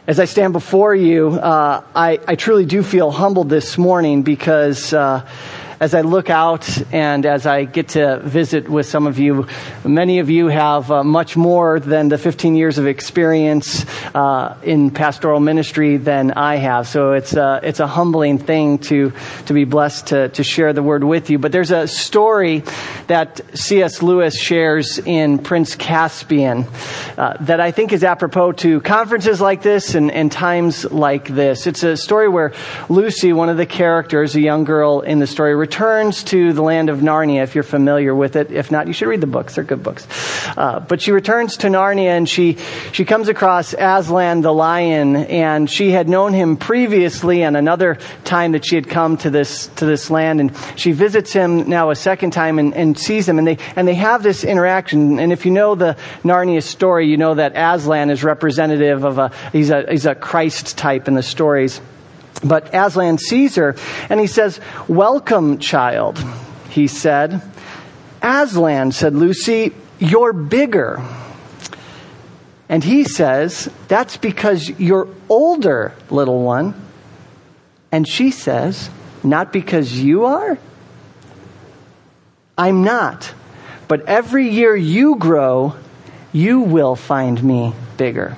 As I stand before you, I truly do feel humbled this morning because as I look out and as I get to visit with some of you, many of you have much more than the 15 years of experience in pastoral ministry than I have. So it's a humbling thing to be blessed to share the word with you. But there's a story that C.S. Lewis shares in Prince Caspian that I think is apropos to conferences like this and times like this. It's a story where Lucy, one of the characters, a young girl in the story, returns to the land of Narnia, if you're familiar with it. If not, you should read the books. They're good books. But she returns to Narnia and she comes across Aslan the lion, and she had known him previously on another time that she had come to this land, and she visits him now a second time and sees him, and they have this interaction. And if you know the Narnia story, you know that Aslan is representative of he's a Christ type in the stories. But Aslan sees her and he says, "Welcome, child," he said. "Aslan," said Lucy, "you're bigger." And he says, "That's because you're older, little one." And she says, "Not because you are?" "I'm not. But every year you grow, you will find me bigger."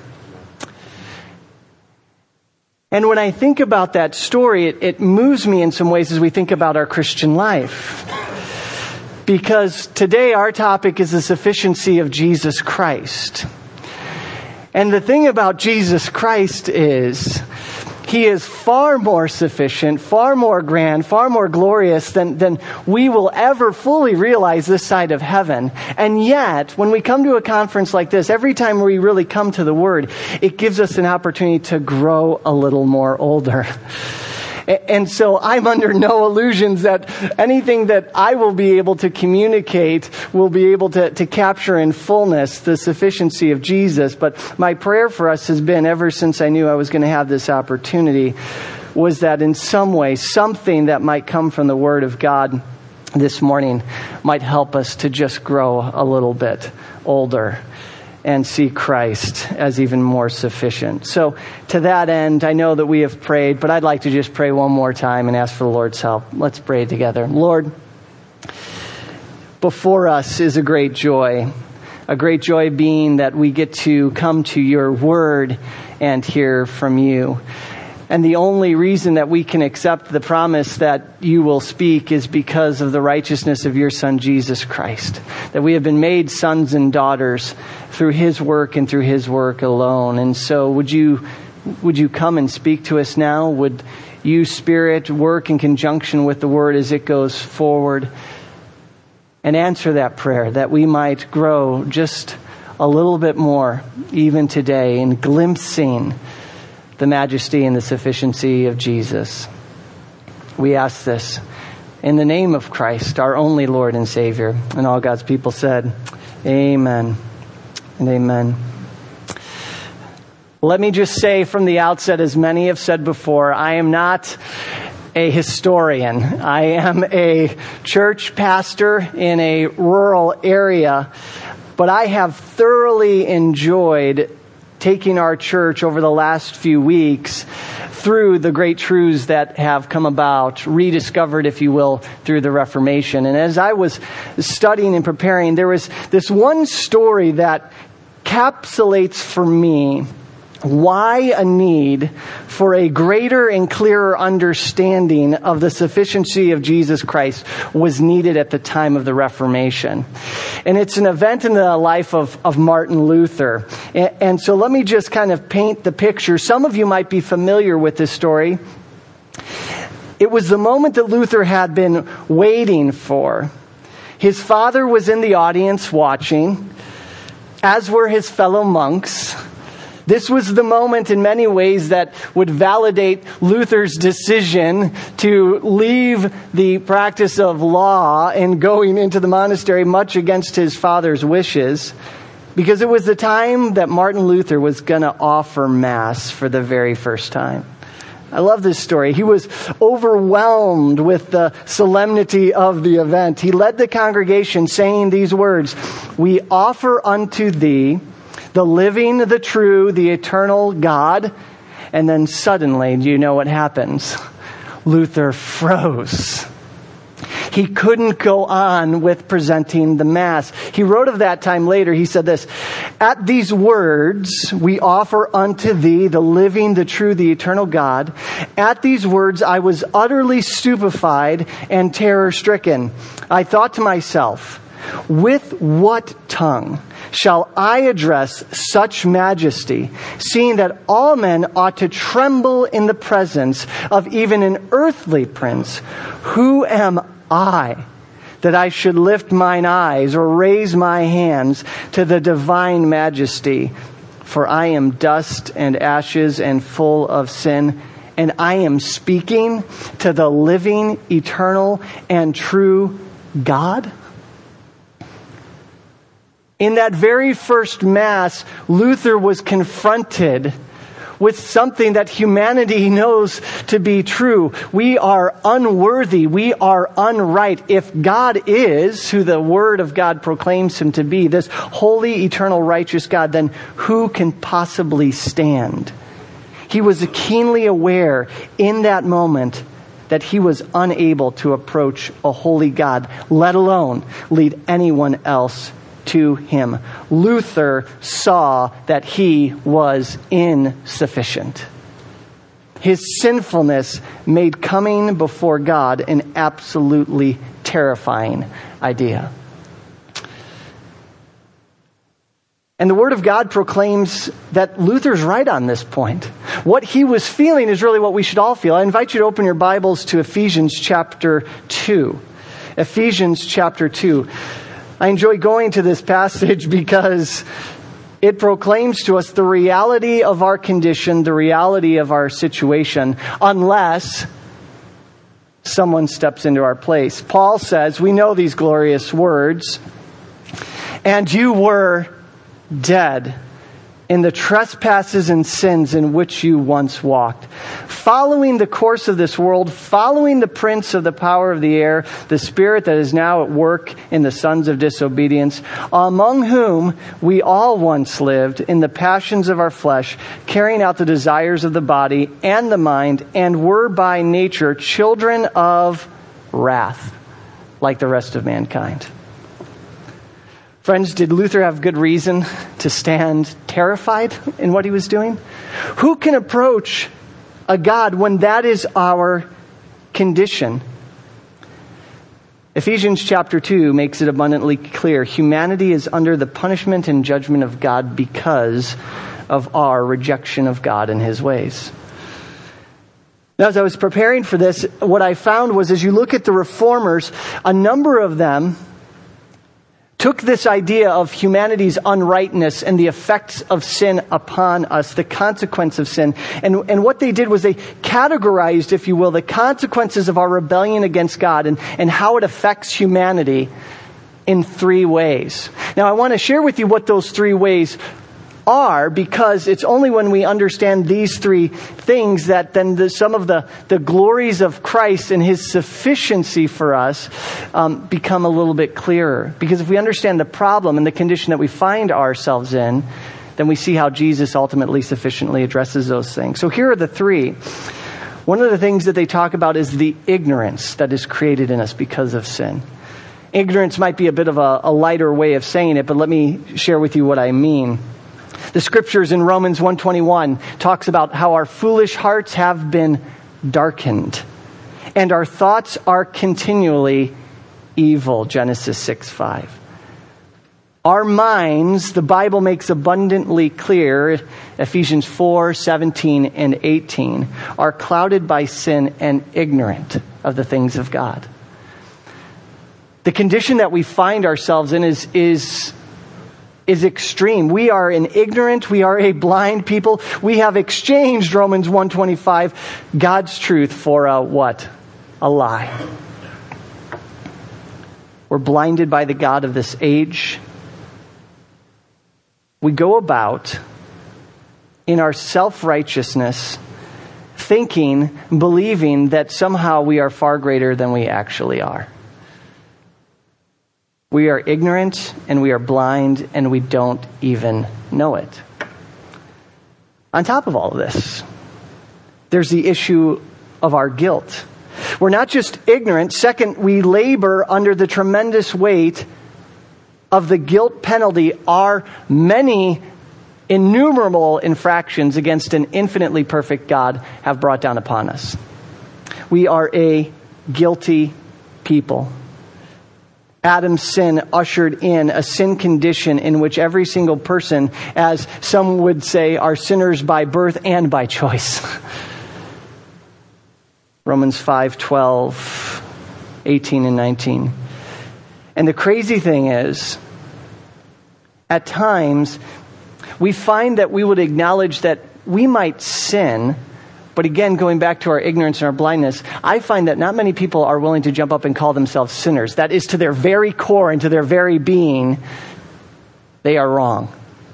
And when I think about that story, it moves me in some ways as we think about our Christian life. Because today our topic is the sufficiency of Jesus Christ. And the thing about Jesus Christ is He is far more sufficient, far more grand, far more glorious than we will ever fully realize this side of heaven. And yet, when we come to a conference like this, every time we really come to the Word, it gives us an opportunity to grow a little more older. And so I'm under no illusions that anything that I will be able to communicate will be able to capture in fullness the sufficiency of Jesus. But my prayer for us has been, ever since I knew I was going to have this opportunity, was that in some way, something that might come from the Word of God this morning might help us to just grow a little bit older and see Christ as even more sufficient. So to that end, I know that we have prayed, but I'd like to just pray one more time and ask for the Lord's help. Let's pray together. Lord, before us is a great joy being that we get to come to your word and hear from you. And the only reason that we can accept the promise that you will speak is because of the righteousness of your Son, Jesus Christ. That we have been made sons and daughters through His work and through His work alone. And so would you come and speak to us now? Would you, Spirit, work in conjunction with the Word as it goes forward? And answer that prayer that we might grow just a little bit more even today in glimpsing the majesty and the sufficiency of Jesus. We ask this in the name of Christ, our only Lord and Savior. And all God's people said, amen and amen. Let me just say from the outset, as many have said before, I am not a historian. I am a church pastor in a rural area, but I have thoroughly enjoyed taking our church over the last few weeks through the great truths that have come about, rediscovered, if you will, through the Reformation. And as I was studying and preparing, there was this one story that encapsulates for me why a need for a greater and clearer understanding of the sufficiency of Jesus Christ was needed at the time of the Reformation. And it's an event in the life of Martin Luther. And so let me just kind of paint the picture. Some of you might be familiar with this story. It was the moment that Luther had been waiting for. His father was in the audience watching, as were his fellow monks. This was the moment in many ways that would validate Luther's decision to leave the practice of law and going into the monastery much against his father's wishes, because it was the time that Martin Luther was going to offer Mass for the very first time. I love this story. He was overwhelmed with the solemnity of the event. He led the congregation saying these words, "We offer unto thee the living, the true, the eternal God, And then suddenly, do you know what happens? Luther froze. He couldn't go on with presenting the Mass. He wrote of that time later, he said this, "At these words, we offer unto thee the living, the true, the eternal God. At these words, I was utterly stupefied and terror-stricken. I thought to myself, with what tongue shall I address such majesty, seeing that all men ought to tremble in the presence of even an earthly prince? Who am I, that I should lift mine eyes or raise my hands to the divine majesty? For I am dust and ashes and full of sin, and I am speaking to the living, eternal, and true God." In that very first Mass, Luther was confronted with something that humanity knows to be true. We are unworthy. We are unright. If God is who the Word of God proclaims him to be, this holy, eternal, righteous God, then who can possibly stand? He was keenly aware in that moment that he was unable to approach a holy God, let alone lead anyone else to him. Luther saw that he was insufficient. His sinfulness made coming before God an absolutely terrifying idea. And the Word of God proclaims that Luther's right on this point. What he was feeling is really what we should all feel. I invite you to open your Bibles to Ephesians chapter 2. Ephesians chapter 2. I enjoy going to this passage because it proclaims to us the reality of our condition, the reality of our situation, unless someone steps into our place. Paul says, we know these glorious words, "And you were dead in the trespasses and sins in which you once walked, following the course of this world, following the prince of the power of the air, the spirit that is now at work in the sons of disobedience, among whom we all once lived in the passions of our flesh, carrying out the desires of the body and the mind, and were by nature children of wrath, like the rest of mankind." Friends, did Luther have good reason to stand terrified in what he was doing? Who can approach a God when that is our condition? Ephesians chapter 2 makes it abundantly clear. Humanity is under the punishment and judgment of God because of our rejection of God and his ways. Now, as I was preparing for this, what I found was as you look at the reformers, a number of them took this idea of humanity's unrightness and the effects of sin upon us, the consequence of sin. And what they did was they categorized, if you will, the consequences of our rebellion against God and how it affects humanity in three ways. Now, I want to share with you what those three ways are, because it's only when we understand these three things that then some of the glories of Christ and his sufficiency for us become a little bit clearer. Because if we understand the problem and the condition that we find ourselves in, then we see how Jesus ultimately sufficiently addresses those things. So here are the three. One of the things that they talk about is the ignorance that is created in us because of sin. Ignorance might be a bit of a lighter way of saying it, but let me share with you what I mean. The scriptures in Romans 1:21 talks about how our foolish hearts have been darkened and our thoughts are continually evil. Genesis 6:5. Our minds, the Bible makes abundantly clear, Ephesians 4:17 and 18, are clouded by sin and ignorant of the things of God. The condition that we find ourselves in is extreme. We are an ignorant, we are a blind people. We have exchanged, Romans 1:25, God's truth for a what? A lie. We're blinded by the god of this age. We go about in our self-righteousness thinking, believing that somehow we are far greater than we actually are. We are ignorant and we are blind and we don't even know it. On top of all of this, there's the issue of our guilt. We're not just ignorant. Second, we labor under the tremendous weight of the guilt penalty our many innumerable infractions against an infinitely perfect God have brought down upon us. We are a guilty people. Adam's sin ushered in a sin condition in which every single person, as some would say, are sinners by birth and by choice. Romans 5:12, 18 and 19. And the crazy thing is, at times, we find that we would acknowledge that we might sin, but again, going back to our ignorance and our blindness, I find that not many people are willing to jump up and call themselves sinners. That is, to their very core and to their very being, they are wrong.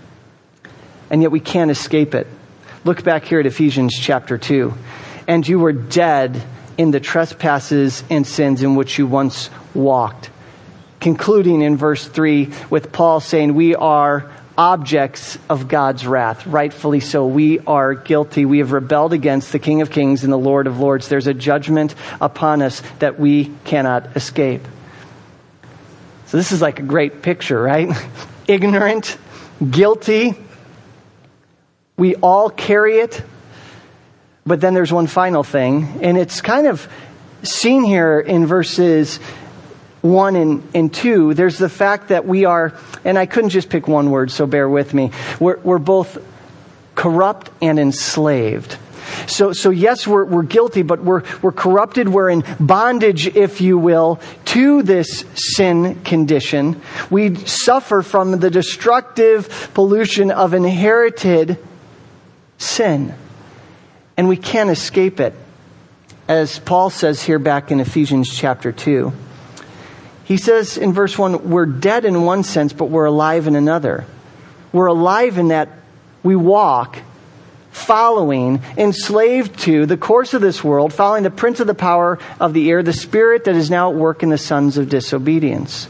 And yet we can't escape it. Look back here at Ephesians chapter 2. And you were dead in the trespasses and sins in which you once walked. Concluding in verse 3 with Paul saying, we are objects of God's wrath. Rightfully so. We are guilty. We have rebelled against the King of Kings and the Lord of Lords. There's a judgment upon us that we cannot escape. So this is like a great picture, right? Ignorant, guilty. We all carry it. But then there's one final thing, and it's kind of seen here in verses 1 and 2. There's the fact that we are, and I couldn't just pick one word, so bear with me. We're both corrupt and enslaved. So yes, we're guilty, but we're corrupted. We're in bondage, if you will, to this sin condition. We suffer from the destructive pollution of inherited sin. And we can't escape it. As Paul says here back in Ephesians chapter 2. He says in verse 1, we're dead in one sense, but we're alive in another. We're alive in that we walk following, enslaved to the course of this world, following the prince of the power of the air, the spirit that is now at work in the sons of disobedience.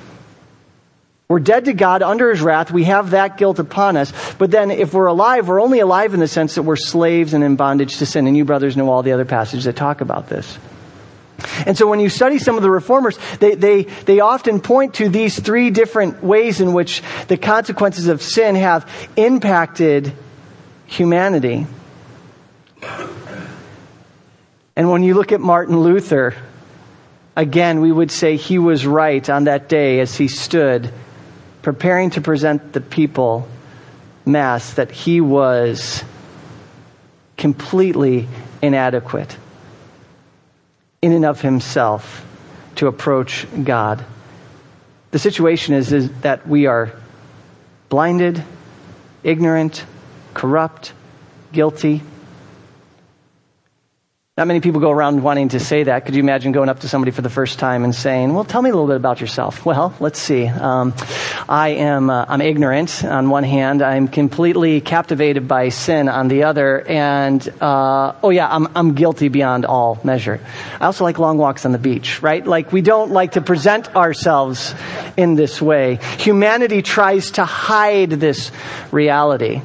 We're dead to God under His wrath. We have that guilt upon us. But then if we're alive, we're only alive in the sense that we're slaves and in bondage to sin. And you brothers know all the other passages that talk about this. And so when you study some of the reformers, they often point to these three different ways in which the consequences of sin have impacted humanity. And when you look at Martin Luther, again, we would say he was right on that day as he stood preparing to present the people Mass, that he was completely inadequate in and of himself to approach God. The situation is that we are blinded, ignorant, corrupt, guilty. Not many people go around wanting to say that. Could you imagine going up to somebody for the first time and saying, well, tell me a little bit about yourself? Well, let's see. I'm ignorant on one hand. I'm completely captivated by sin on the other. And, I'm guilty beyond all measure. I also like long walks on the beach, right? Like, we don't like to present ourselves in this way. Humanity tries to hide this reality.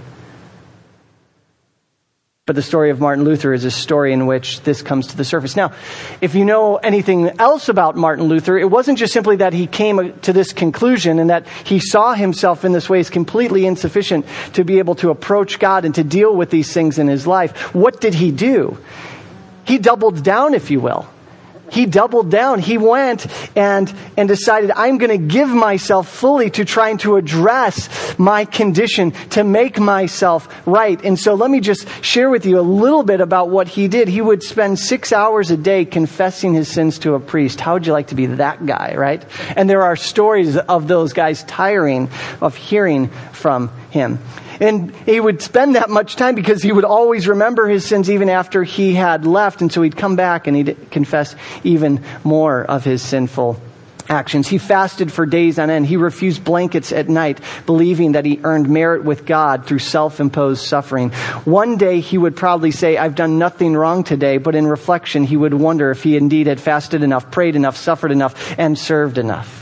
But the story of Martin Luther is a story in which this comes to the surface. Now, if you know anything else about Martin Luther, it wasn't just simply that he came to this conclusion and that he saw himself in this way as completely insufficient to be able to approach God and to deal with these things in his life. What did he do? He doubled down, if you will. He doubled down. He went and decided, I'm going to give myself fully to trying to address my condition, to make myself right. And so let me just share with you a little bit about what he did. He would spend 6 hours a day confessing his sins to a priest. How would you like to be that guy, right? And there are stories of those guys tiring of hearing from him. And he would spend that much time because he would always remember his sins even after he had left. And so he'd come back and he'd confess even more of his sinful actions. He fasted for days on end. He refused blankets at night, believing that he earned merit with God through self-imposed suffering. One day he would probably say, I've done nothing wrong today. But in reflection, he would wonder if he indeed had fasted enough, prayed enough, suffered enough, and served enough.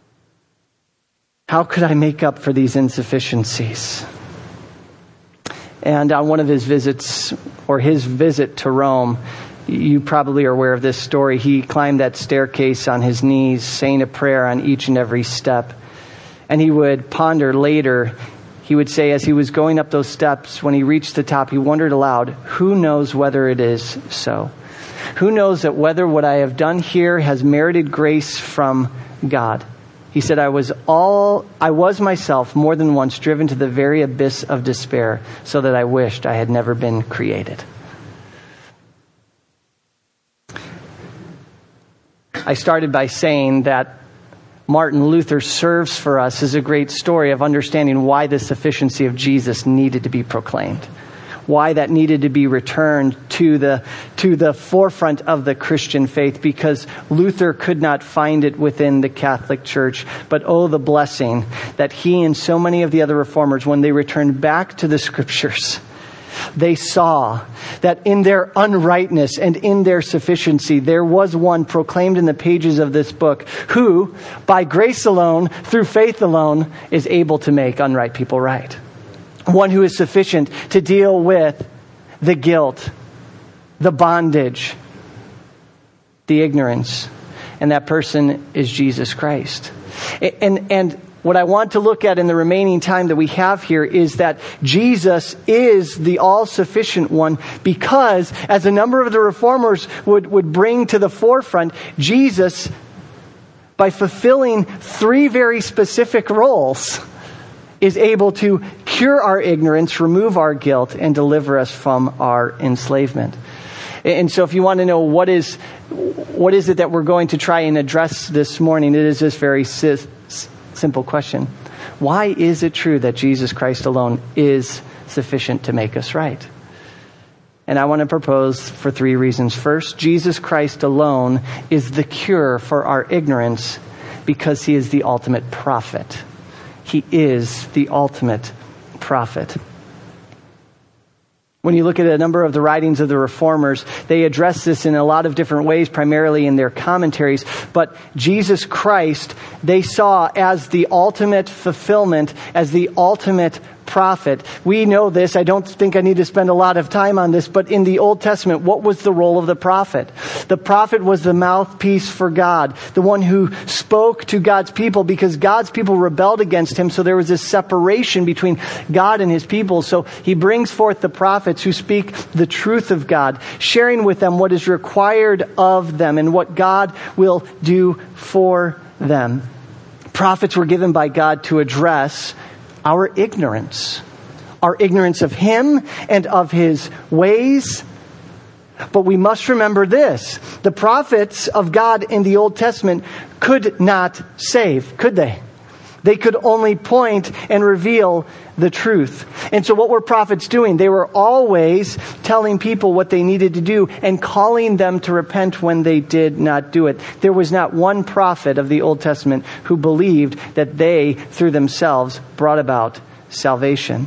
How could I make up for these insufficiencies? And on one of his visits, or his visit to Rome, you probably are aware of this story. He climbed that staircase on his knees, saying a prayer on each and every step. And he would ponder later, he would say as he was going up those steps, when he reached the top, he wondered aloud, who knows whether it is so? Who knows that whether what I have done here has merited grace from God? He said, I was myself more than once driven to the very abyss of despair, so that I wished I had never been created. I started by saying that Martin Luther serves for us as a great story of understanding why the sufficiency of Jesus needed to be proclaimed, why that needed to be returned to the forefront of the Christian faith, because Luther could not find it within the Catholic Church. But oh, the blessing that he and so many of the other reformers, when they returned back to the Scriptures, they saw that in their unrightness and in their sufficiency, there was one proclaimed in the pages of this book who, by grace alone, through faith alone, is able to make unright people right. One who is sufficient to deal with the guilt, the bondage, the ignorance. And that person is Jesus Christ. And what I want to look at in the remaining time that we have here is that Jesus is the all-sufficient one, because, as a number of the reformers would bring to the forefront, Jesus, by fulfilling three very specific roles, is able to cure our ignorance, remove our guilt, and deliver us from our enslavement. And so if you want to know what is it that we're going to try and address this morning, it is this very simple question. Why is it true that Jesus Christ alone is sufficient to make us right? And I want to propose for three reasons. First, Jesus Christ alone is the cure for our ignorance because he is the ultimate prophet. He is the ultimate prophet. When you look at a number of the writings of the reformers, they address this in a lot of different ways, primarily in their commentaries. But Jesus Christ, they saw as the ultimate fulfillment, as the ultimate prophet. We know this. I don't think I need to spend a lot of time on this, but in the Old Testament, what was the role of the prophet? The prophet was the mouthpiece for God, the one who spoke to God's people, because God's people rebelled against him, so there was this separation between God and his people. So he brings forth the prophets who speak the truth of God, sharing with them what is required of them and what God will do for them. Prophets were given by God to address our ignorance of him and of his ways. But we must remember this: the prophets of God in the Old Testament could not save, could they? They could only point and reveal the truth. And so what were prophets doing? They were always telling people what they needed to do and calling them to repent when they did not do it. There was not one prophet of the Old Testament who believed that they, through themselves, brought about salvation.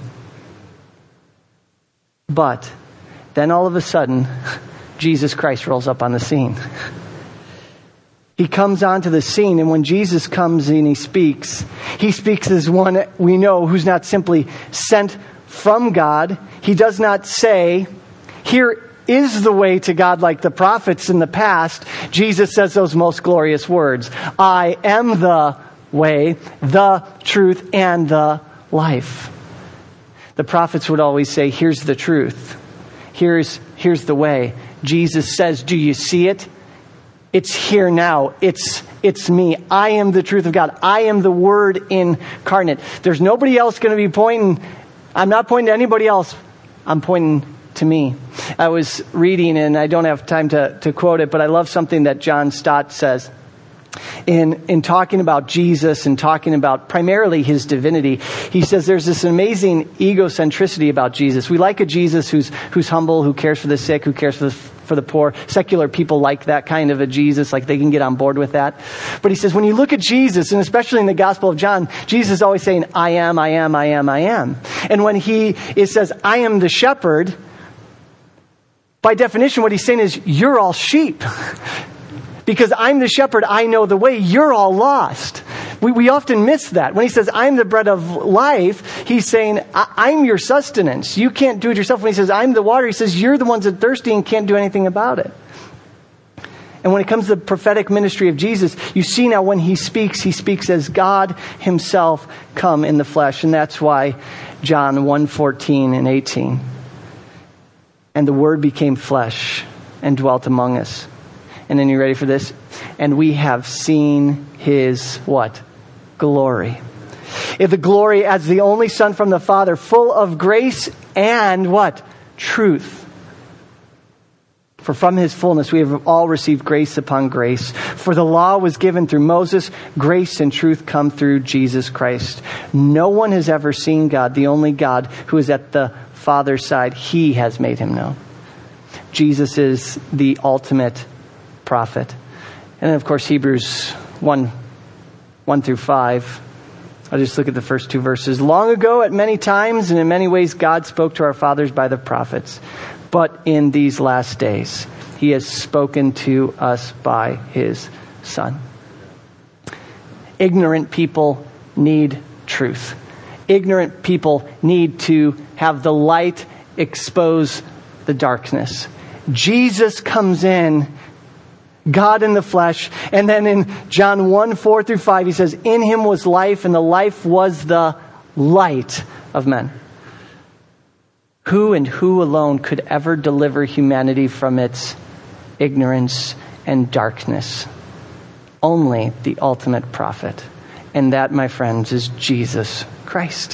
But then all of a sudden, Jesus Christ rolls up on the scene. He comes onto the scene, and when Jesus comes and he speaks as one we know who's not simply sent from God. He does not say, here is the way to God like the prophets in the past. Jesus says those most glorious words: I am the way, the truth, and the life. The prophets would always say, here's the truth. Here's the way. Jesus says, do you see it? It's here now. It's me. I am the truth of God. I am the Word incarnate. There's nobody else going to be pointing. I'm not pointing to anybody else. I'm pointing to me. I was reading, and I don't have time to quote it, but I love something that John Stott says in talking about Jesus and talking about primarily his divinity. He says there's this amazing egocentricity about Jesus. We like a Jesus who's humble, who cares for the sick, who cares for the poor. Secular people like that kind of a Jesus, like they can get on board with that. But he says when you look at Jesus, and especially in the Gospel of John, Jesus is always saying, I am, I am, I am, I am. And when he says, I am the shepherd, by definition what he's saying is, you're all sheep. Because I'm the shepherd, I know the way. You're all lost. We often miss that. When he says, I'm the bread of life, he's saying, I'm your sustenance. You can't do it yourself. When he says, I'm the water, he says, you're the ones that are thirsty and can't do anything about it. And when it comes to the prophetic ministry of Jesus, you see now when he speaks as God himself come in the flesh. And that's why John 1:14 and 18. And the Word became flesh and dwelt among us. And then you ready for this? And we have seen his what? Glory. The glory as the only Son from the Father, full of grace and what? Truth. For from his fullness we have all received grace upon grace. For the law was given through Moses, grace and truth come through Jesus Christ. No one has ever seen God, the only God who is at the Father's side. He has made him known. Jesus is the ultimate prophet. And then of course Hebrews 1 through 5. I'll just look at the first two verses. Long ago, at many times and in many ways, God spoke to our fathers by the prophets. But in these last days, he has spoken to us by his Son. Ignorant people need truth. Ignorant people need to have the light expose the darkness. Jesus comes in, God in the flesh. And then in John 1:4 through 5, he says, in him was life, and the life was the light of men. Who and who alone could ever deliver humanity from its ignorance and darkness? Only the ultimate prophet. And that, my friends, is Jesus Christ.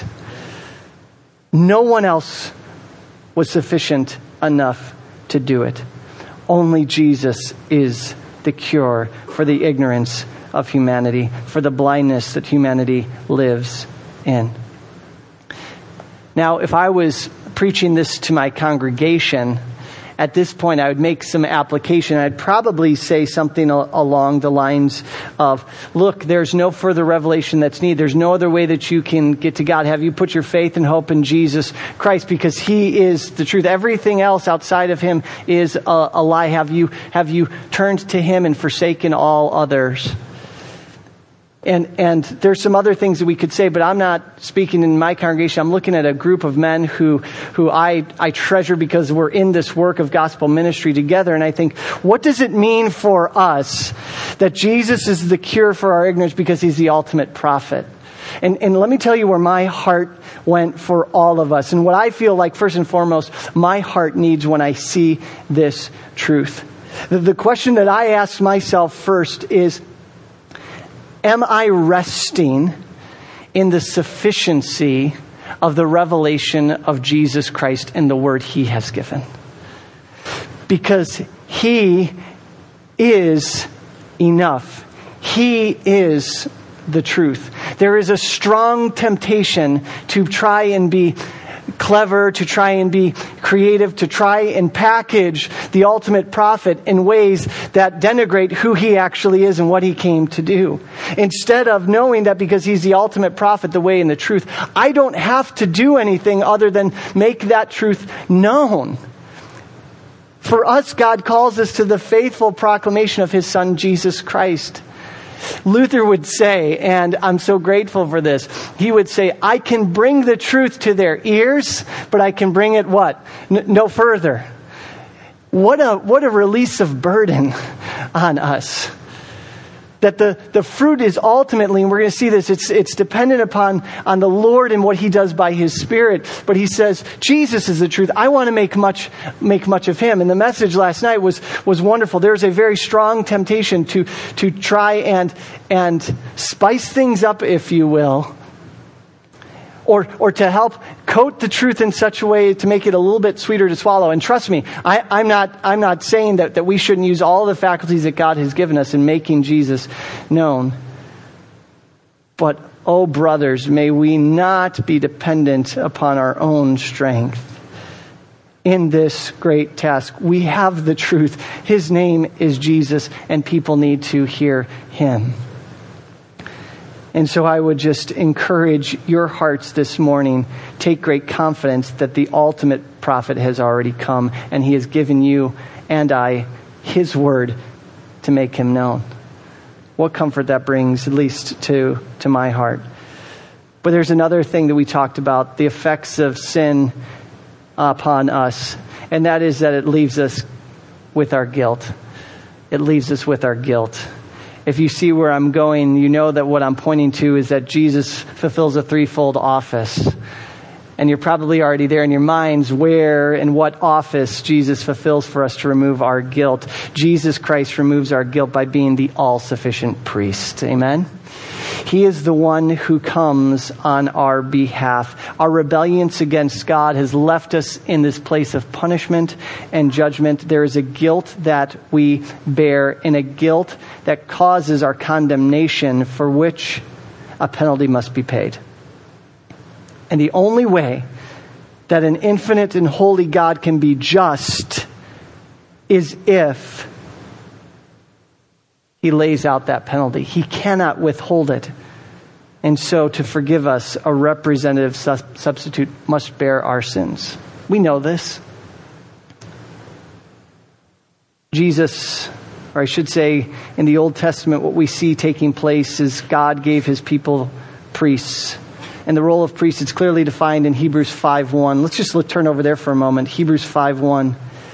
No one else was sufficient enough to do it. Only Jesus is the cure for the ignorance of humanity, for the blindness that humanity lives in. Now, if I was preaching this to my congregation, at this point I would make some application. I'd probably say something along the lines of, look, there's no further revelation that's needed. There's no other way that you can get to God. Have you put your faith and hope in Jesus Christ? Because he is the truth. Everything else outside of him is a lie. Have you turned to him and forsaken all others? And there's some other things that we could say, but I'm not speaking in my congregation. I'm looking at a group of men who I treasure because we're in this work of gospel ministry together. And I think, what does it mean for us that Jesus is the cure for our ignorance because he's the ultimate prophet? And let me tell you where my heart went for all of us. And what I feel like, first and foremost, my heart needs when I see this truth. The question that I ask myself first is, am I resting in the sufficiency of the revelation of Jesus Christ and the word he has given? Because he is enough. He is the truth. There is a strong temptation to try and be clever, to try and be creative, to try and package the ultimate prophet in ways that denigrate who he actually is and what he came to do. Instead of knowing that because he's the ultimate prophet, the way and the truth, I don't have to do anything other than make that truth known. For us, God calls us to the faithful proclamation of his Son, Jesus Christ. Luther would say, and I'm so grateful for this, he would say, I can bring the truth to their ears, but I can bring it what? No further. What a release of burden on us. That the fruit is ultimately, and we're going to see this, it's dependent on the Lord and what he does by his Spirit. But he says, Jesus is the truth. I want to make much of him. And the message last night was wonderful. There's a very strong temptation to try and spice things up, if you will. Or to help coat the truth in such a way to make it a little bit sweeter to swallow. And trust me, I'm not saying that we shouldn't use all the faculties that God has given us in making Jesus known. But, oh brothers, may we not be dependent upon our own strength in this great task. We have the truth. His name is Jesus, and people need to hear him. And so I would just encourage your hearts this morning, take great confidence that the ultimate prophet has already come, and he has given you and I his word to make him known. What comfort that brings, at least to my heart. But there's another thing that we talked about, the effects of sin upon us, and that is that it leaves us with our guilt. It leaves us with our guilt. If you see where I'm going, you know that what I'm pointing to is that Jesus fulfills a threefold office. And you're probably already there in your minds where and what office Jesus fulfills for us to remove our guilt. Jesus Christ removes our guilt by being the all-sufficient priest. Amen? He is the one who comes on our behalf. Our rebellion against God has left us in this place of punishment and judgment. There is a guilt that we bear, and a guilt that causes our condemnation, for which a penalty must be paid. And the only way that an infinite and holy God can be just is if He lays out that penalty. He cannot withhold it. And so to forgive us, a representative substitute must bear our sins. We know this. Jesus, or I should say, in the Old Testament, what we see taking place is God gave His people priests. And the role of priest is clearly defined in Hebrews 5:1. Let's just turn over there for a moment. Hebrews 5:1.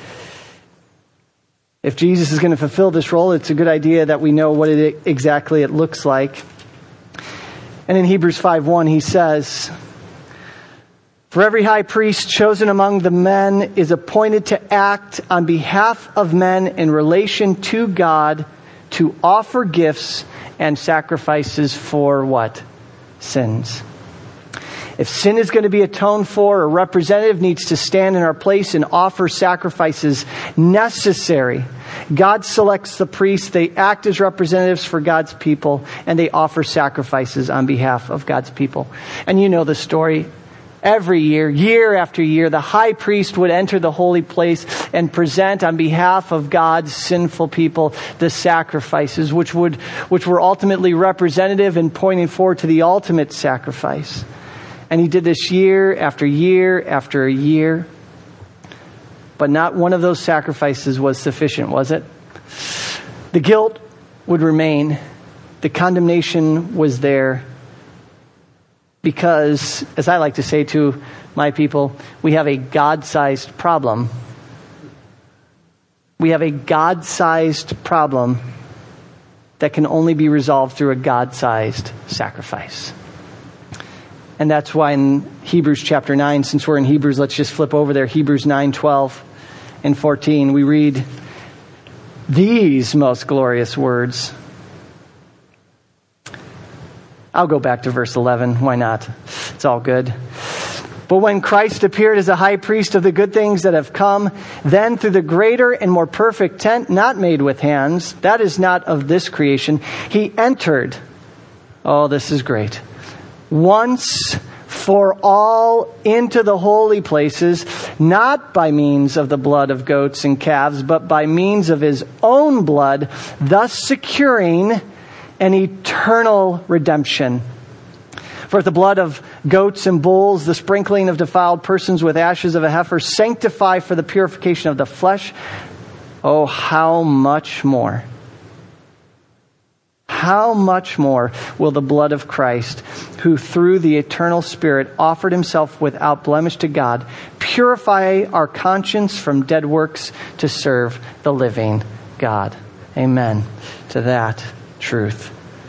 If Jesus is going to fulfill this role, it's a good idea that we know what exactly it looks like. And in Hebrews 5:1, he says, "For every high priest chosen among the men is appointed to act on behalf of men in relation to God, to offer gifts and sacrifices for" what? Sins. If sin is going to be atoned for, a representative needs to stand in our place and offer sacrifices necessary. God selects the priests. They act as representatives for God's people, and they offer sacrifices on behalf of God's people. And you know the story. Every year, year after year, the high priest would enter the holy place and present on behalf of God's sinful people the sacrifices, which were ultimately representative and pointing forward to the ultimate sacrifice. And he did this year after year after year. But not one of those sacrifices was sufficient, was it? The guilt would remain. The condemnation was there. Because, as I like to say to my people, we have a God-sized problem. We have a God-sized problem that can only be resolved through a God-sized sacrifice. And that's why in Hebrews chapter 9, since we're in Hebrews, let's just flip over there. Hebrews 9:12 and 14. We read these most glorious words. I'll go back to verse 11. Why not? It's all good. "But when Christ appeared as a high priest of the good things that have come, then through the greater and more perfect tent, not made with hands, that is not of this creation, He entered." Oh, this is great. "Once for all into the holy places, not by means of the blood of goats and calves, but by means of His own blood, thus securing an eternal redemption. For if the blood of goats and bulls, the sprinkling of defiled persons with ashes of a heifer, sanctify for the purification of the flesh, oh, how much more? How much more will the blood of Christ, who through the eternal Spirit offered Himself without blemish to God, purify our conscience from dead works to serve the living God?" Amen to that truth.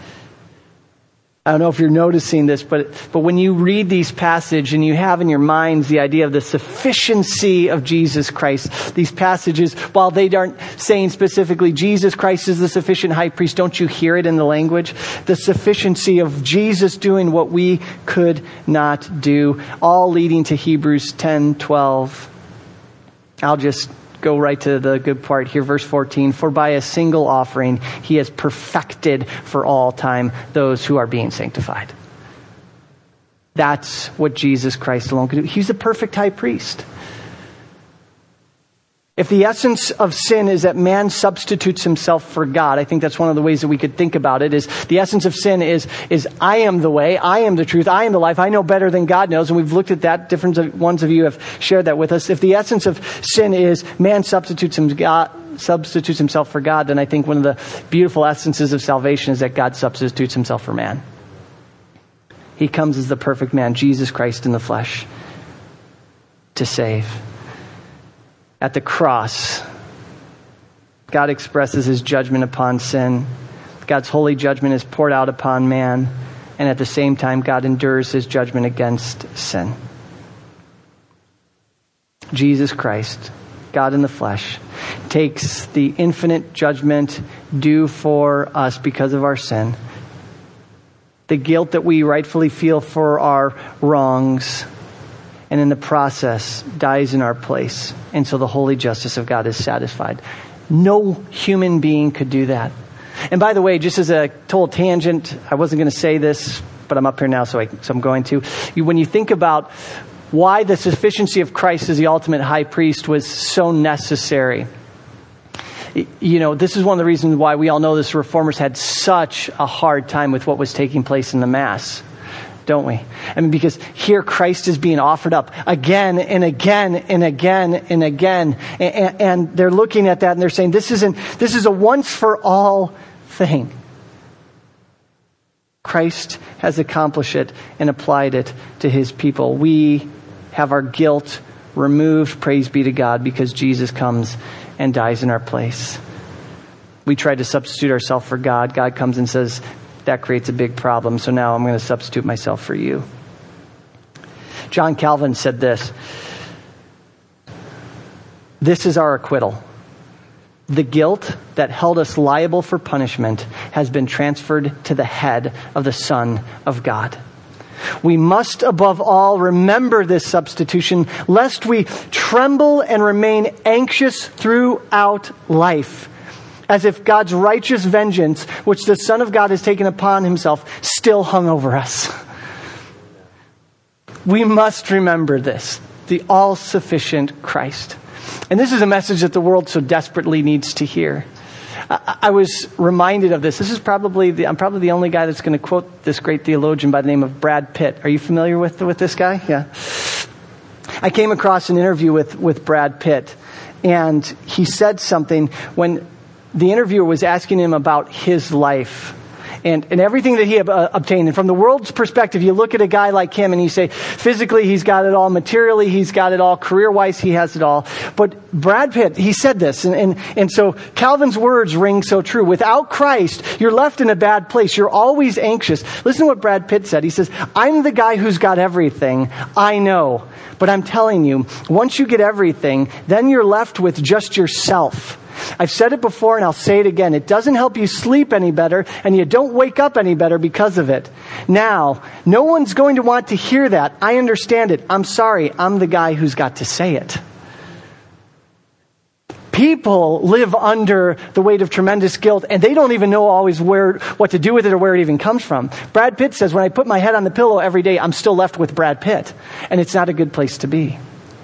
I don't know if you're noticing this, but when you read these passages and you have in your minds the idea of the sufficiency of Jesus Christ, these passages, while they aren't saying specifically Jesus Christ is the sufficient high priest, don't you hear it in the language? The sufficiency of Jesus doing what we could not do, all leading to Hebrews 10:12. I'll just go right to the good part here, verse 14. "For by a single offering He has perfected for all time those who are being sanctified." That's what Jesus Christ alone could do. He's the perfect high priest. If the essence of sin is that man substitutes himself for God, I think that's one of the ways that we could think about it, is the essence of sin is I am the way, I am the truth, I am the life, I know better than God knows, and we've looked at that. Different ones of you have shared that with us. If the essence of sin is man substitutes substitutes himself for God, then I think one of the beautiful essences of salvation is that God substitutes himself for man. He comes as the perfect man, Jesus Christ in the flesh, to save. At the cross, God expresses his judgment upon sin. God's holy judgment is poured out upon man. And at the same time, God endures his judgment against sin. Jesus Christ, God in the flesh, takes the infinite judgment due for us because of our sin, the guilt that we rightfully feel for our wrongs, and in the process dies in our place. And so the holy justice of God is satisfied. No human being could do that. And by the way, just as a total tangent, I wasn't going to say this, but I'm up here now, so I'm going to. When you think about why the sufficiency of Christ as the ultimate high priest was so necessary, this is one of the reasons why we all know this. Reformers had such a hard time with what was taking place in the Mass, don't we? I mean, because here Christ is being offered up again and again and again and again. And they're looking at that and they're saying, this is a once for all thing. Christ has accomplished it and applied it to his people. We have our guilt removed, praise be to God, because Jesus comes and dies in our place. We tried to substitute ourselves for God. God comes and says, that creates a big problem, so now I'm going to substitute myself for you. John Calvin said this: this is our acquittal. The guilt that held us liable for punishment has been transferred to the head of the Son of God. We must above all remember this substitution, lest we tremble and remain anxious throughout life, as if God's righteous vengeance, which the Son of God has taken upon himself, still hung over us. We must remember this, the all-sufficient Christ. And this is a message that the world so desperately needs to hear. I was reminded of this. I'm probably the only guy that's going to quote this great theologian by the name of Brad Pitt. Are you familiar with this guy? Yeah. I came across an interview with Brad Pitt, and he said something when the interviewer was asking him about his life and everything that he had obtained. And from the world's perspective, you look at a guy like him and you say, physically, he's got it all. Materially, he's got it all. Career-wise, he has it all. But Brad Pitt, he said this. And so Calvin's words ring so true. Without Christ, you're left in a bad place. You're always anxious. Listen to what Brad Pitt said. He says, I'm the guy who's got everything. I know. But I'm telling you, once you get everything, then you're left with just yourself. I've said it before and I'll say it again. It doesn't help you sleep any better, and you don't wake up any better because of it. Now, no one's going to want to hear that. I understand it. I'm sorry. I'm the guy who's got to say it. People live under the weight of tremendous guilt, and they don't even know always what to do with it or where it even comes from. Brad Pitt says, when I put my head on the pillow every day, I'm still left with Brad Pitt, and it's not a good place to be.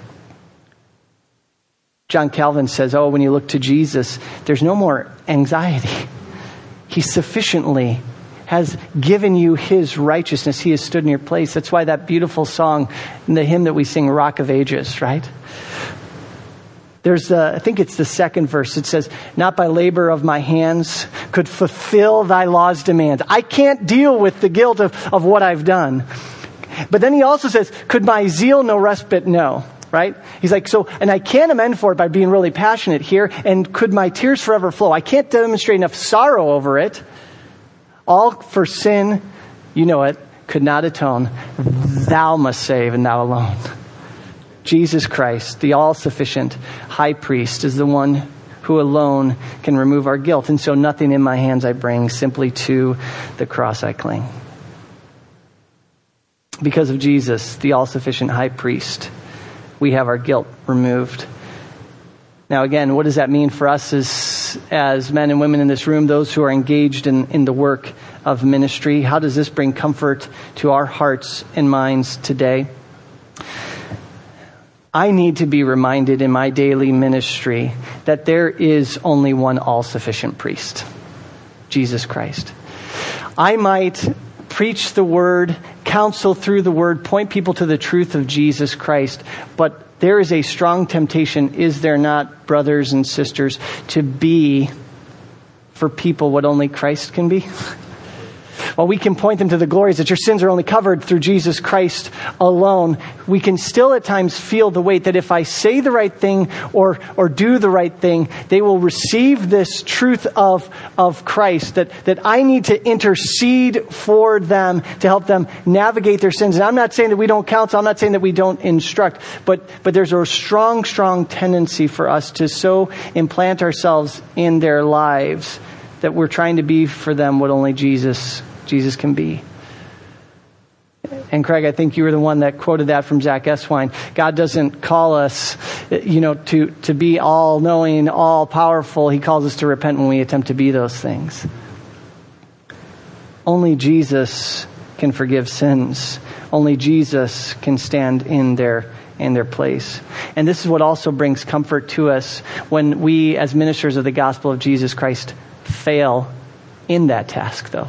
John Calvin says, when you look to Jesus, there's no more anxiety. He sufficiently has given you his righteousness. He has stood in your place. That's why that beautiful song, the hymn that we sing, Rock of Ages, right? There's, I think it's the second verse. It says, not by labor of my hands could fulfill thy law's demands. I can't deal with the guilt of what I've done. But then he also says, could my zeal no respite know? Right? He's like, and I can't amend for it by being really passionate here. And could my tears forever flow? I can't demonstrate enough sorrow over it. All for sin, you know it, could not atone. Thou must save, and thou alone. Jesus Christ, the all-sufficient high priest, is the one who alone can remove our guilt. And so nothing in my hands I bring, simply to the cross I cling. Because of Jesus, the all-sufficient high priest, we have our guilt removed. Now again, what does that mean for us as men and women in this room, those who are engaged in the work of ministry? How does this bring comfort to our hearts and minds today? I need to be reminded in my daily ministry that there is only one all-sufficient priest, Jesus Christ. I might preach the word, counsel through the word, point people to the truth of Jesus Christ. But There is a strong temptation, is there not, brothers and sisters, to be for people what only Christ can be? While we can point them to the glories that your sins are only covered through Jesus Christ alone, we can still at times feel the weight that if I say the right thing or do the right thing, they will receive this truth of Christ, that I need to intercede for them to help them navigate their sins. And I'm not saying that we don't counsel, I'm not saying that we don't instruct, but there's a strong, strong tendency for us to so implant ourselves in their lives that we're trying to be for them what only Jesus can be. And Craig, I think you were the one that quoted that from Zach Eswine. God doesn't call us, to be all-knowing, all-powerful. He calls us to repent when we attempt to be those things. Only Jesus can forgive sins. Only Jesus can stand in their place. And this is what also brings comfort to us when we, as ministers of the gospel of Jesus Christ, fail in that task, though.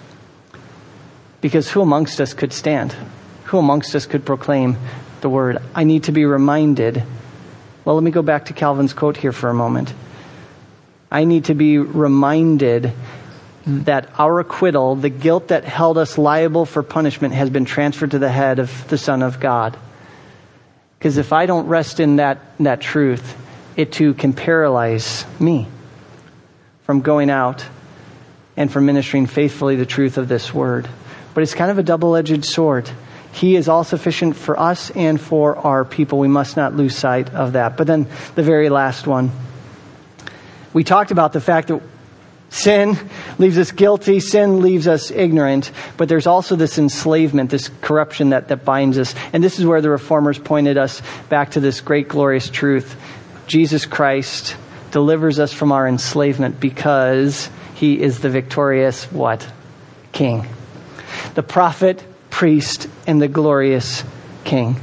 Because who amongst us could stand? Who amongst us could proclaim the word? I need to be reminded. Well, let me go back to Calvin's quote here for a moment. I need to be reminded that our acquittal, the guilt that held us liable for punishment, has been transferred to the head of the Son of God. Because if I don't rest in that truth, it too can paralyze me from going out and from ministering faithfully the truth of this word. But it's kind of a double-edged sword. He is all sufficient for us and for our people. We must not lose sight of that. But then the very last one. We talked about the fact that sin leaves us guilty, sin leaves us ignorant, but there's also this enslavement, this corruption that binds us. And this is where the Reformers pointed us back to this great glorious truth. Jesus Christ delivers us from our enslavement because he is the victorious what? King. The prophet, priest, and the glorious king.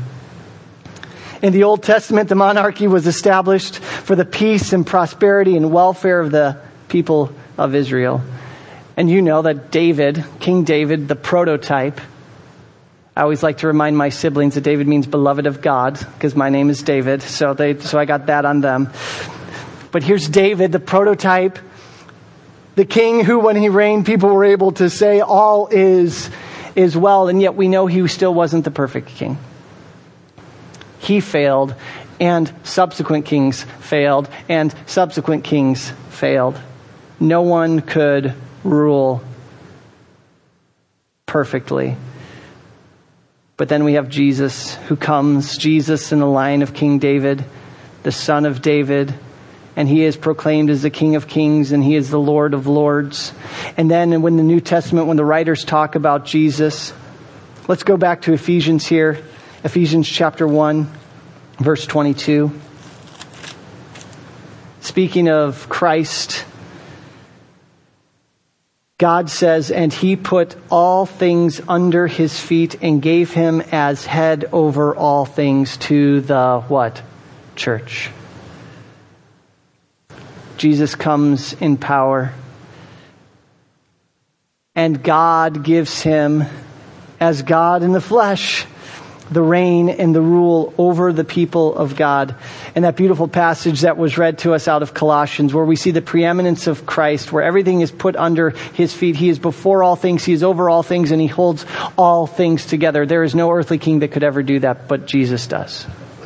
In the Old Testament, the monarchy was established for the peace and prosperity and welfare of the people of Israel. And you know that David, King David, the prototype, I always like to remind my siblings that David means beloved of God, because my name is David, so I got that on them. But here's David, the prototype, the king who, when he reigned, people were able to say all is well, and yet we know he still wasn't the perfect king. He failed, and subsequent kings failed, and subsequent kings failed. No one could rule perfectly. But then we have Jesus who comes, Jesus in the line of King David, the son of David, and he is proclaimed as the King of Kings, and he is the Lord of Lords. And then when the New Testament, when the writers talk about Jesus, let's go back to Ephesians here. Ephesians chapter 1, verse 22. Speaking of Christ, God says, and he put all things under his feet and gave him as head over all things to the what? Church. Jesus comes in power. And God gives him, as God in the flesh, the reign and the rule over the people of God. And that beautiful passage that was read to us out of Colossians, where we see the preeminence of Christ, where everything is put under his feet. He is before all things, he is over all things, and he holds all things together. There is no earthly king that could ever do that, but Jesus does.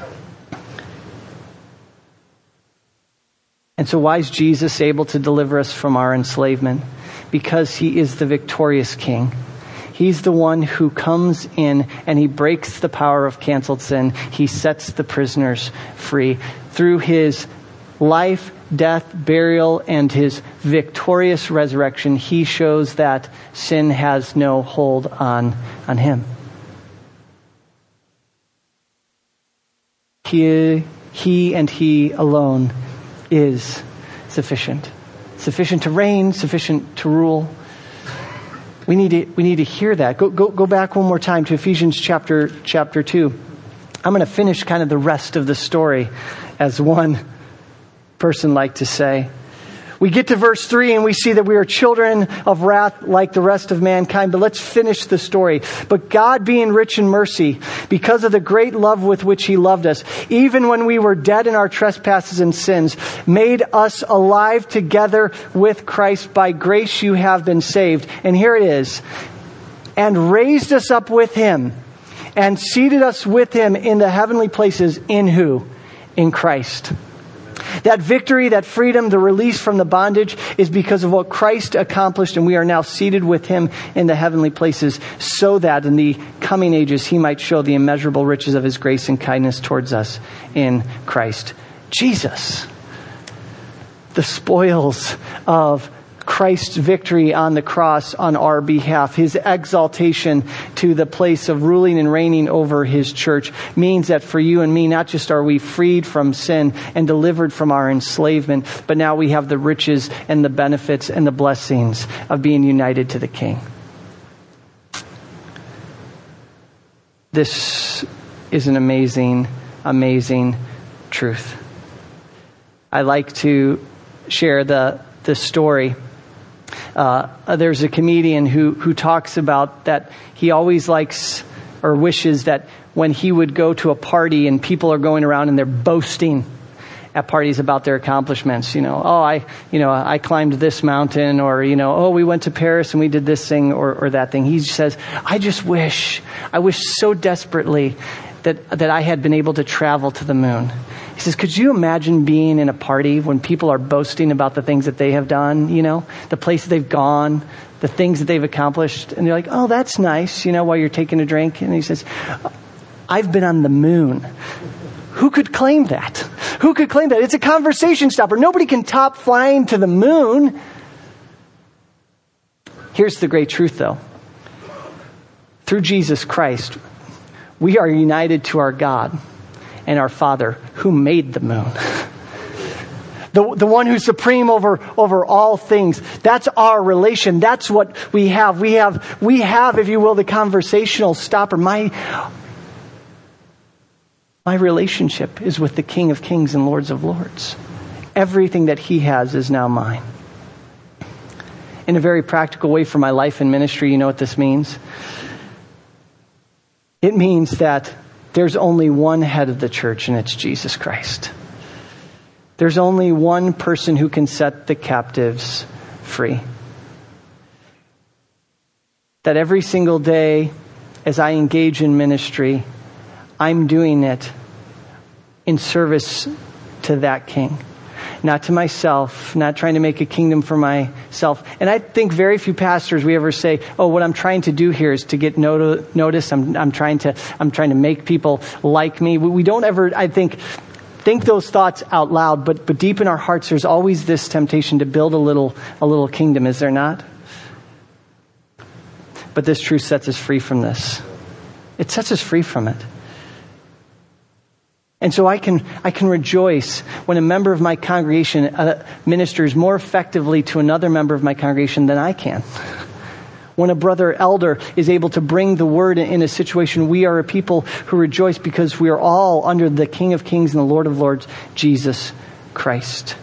And so why is Jesus able to deliver us from our enslavement? Because he is the victorious king. He's the one who comes in and he breaks the power of canceled sin. He sets the prisoners free. Through his life, death, burial, and his victorious resurrection, he shows that sin has no hold on him. He and he alone is sufficient. Sufficient to reign, sufficient to rule. We need to hear that. Go back one more time to Ephesians chapter 2. I'm going to finish kind of the rest of the story, as one person liked to say. We get to verse 3 and we see that we are children of wrath like the rest of mankind. But let's finish the story. But God, being rich in mercy, because of the great love with which he loved us, even when we were dead in our trespasses and sins, made us alive together with Christ. By grace you have been saved. And here it is. And raised us up with him and seated us with him in the heavenly places. In who? In Christ. That victory, that freedom, the release from the bondage is because of what Christ accomplished, and we are now seated with him in the heavenly places so that in the coming ages he might show the immeasurable riches of his grace and kindness towards us in Christ Jesus. The spoils of Christ's victory on the cross on our behalf, his exaltation to the place of ruling and reigning over his church, means that for you and me, not just are we freed from sin and delivered from our enslavement, but now we have the riches and the benefits and the blessings of being united to the King. This is an amazing, amazing truth. I like to share the story. There's a comedian who talks about that he always likes or wishes that when he would go to a party and people are going around and they're boasting at parties about their accomplishments, I climbed this mountain, or, we went to Paris and we did this thing or that thing. He says, I wish so desperately that I had been able to travel to the moon. He says, could you imagine being in a party when people are boasting about the things that they have done, the places they've gone, the things that they've accomplished? And they're like, oh, that's nice, while you're taking a drink. And he says, I've been on the moon. Who could claim that? Who could claim that? It's a conversation stopper. Nobody can top flying to the moon. Here's the great truth, though. Through Jesus Christ, we are united to our God and our Father who made the moon. The one who's supreme over all things. That's our relation. That's what we have. We have, if you will, the conversational stopper. My relationship is with the King of Kings and Lords of Lords. Everything that he has is now mine. In a very practical way for my life and ministry, you know what this means? It means that there's only one head of the church, and it's Jesus Christ. There's only one person who can set the captives free. That every single day as I engage in ministry, I'm doing it in service to that King. Not to myself, not trying to make a kingdom for myself. And I think very few pastors we ever say, oh, what I'm trying to do here is to get noticed. I'm trying to make people like me. We don't ever, I think those thoughts out loud, but deep in our hearts, there's always this temptation to build a little kingdom, is there not? But this truth sets us free from this. It sets us free from it. And so I can rejoice when a member of my congregation ministers more effectively to another member of my congregation than I can. When a brother elder is able to bring the word in a situation, we are a people who rejoice because we are all under the King of Kings and the Lord of Lords, Jesus Christ.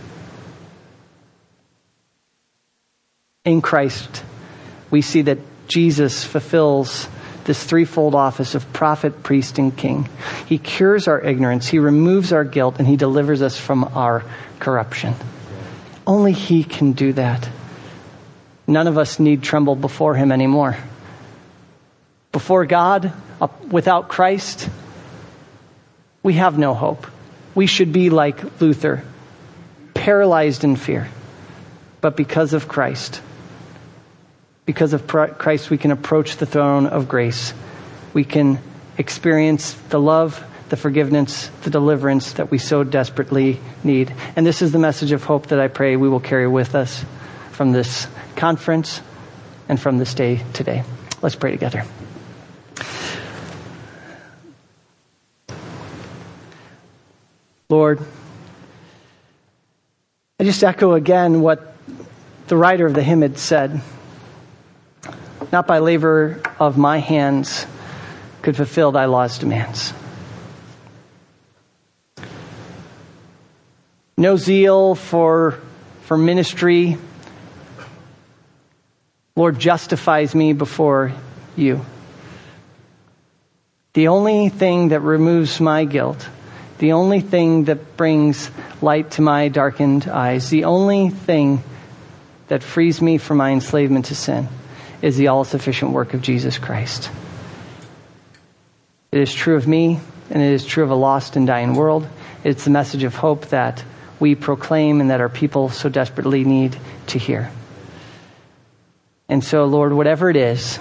In Christ, we see that Jesus fulfills this threefold office of prophet, priest, and king. He cures our ignorance, he removes our guilt, and he delivers us from our corruption. Only he can do that. None of us need tremble before him anymore. Before God, without Christ, we have no hope. We should be like Luther, paralyzed in fear. But because of Christ, we can approach the throne of grace. We can experience the love, the forgiveness, the deliverance that we so desperately need. And this is the message of hope that I pray we will carry with us from this conference and from this day today. Let's pray together. Lord, I just echo again what the writer of the hymn had said. Not by labor of my hands could fulfill thy law's demands. No zeal for for ministry, Lord, justifies me before you. The only thing that removes my guilt, the only thing that brings light to my darkened eyes, the only thing that frees me from my enslavement to sin is the all-sufficient work of Jesus Christ. It is true of me, and it is true of a lost and dying world. It's the message of hope that we proclaim and that our people so desperately need to hear. And so, Lord, whatever it is,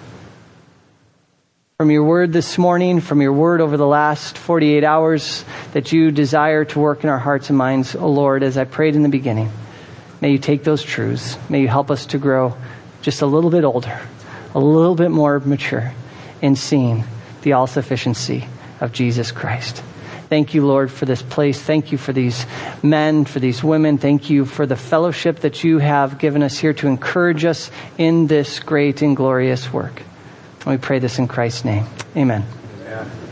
from your word this morning, from your word over the last 48 hours that you desire to work in our hearts and minds, oh Lord, as I prayed in the beginning, may you take those truths. May you help us to grow just a little bit older, a little bit more mature in seeing the all-sufficiency of Jesus Christ. Thank you, Lord, for this place. Thank you for these men, for these women. Thank you for the fellowship that you have given us here to encourage us in this great and glorious work. And we pray this in Christ's name. Amen. Yeah.